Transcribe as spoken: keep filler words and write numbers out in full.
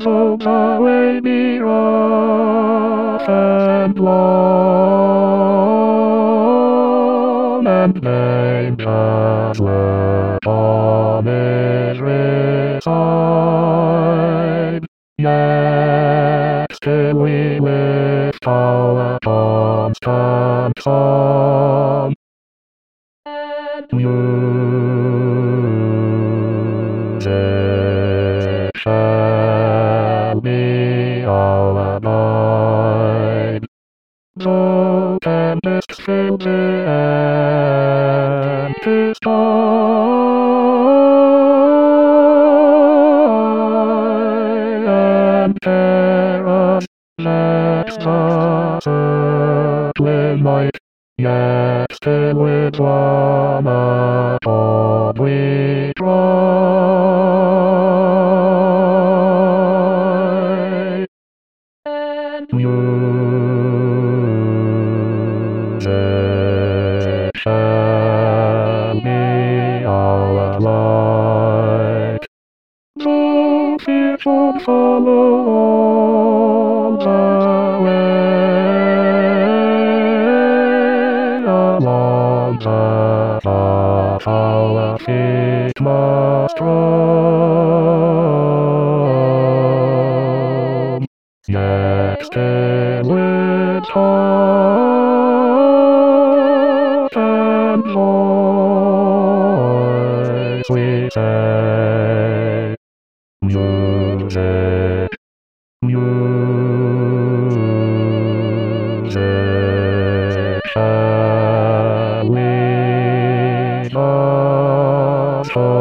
So away me rough and long, and name just left on his reside. Yet still we lift our constant song, and music shall be our guide. Though tempests fill the empty sky, and terrors vex the circling light, yet still with one accord we try. And music shall be our light. Though fear should follow all the way, along the path our feet must roam, yet still with heart and voice we say, music, music shall lead us home.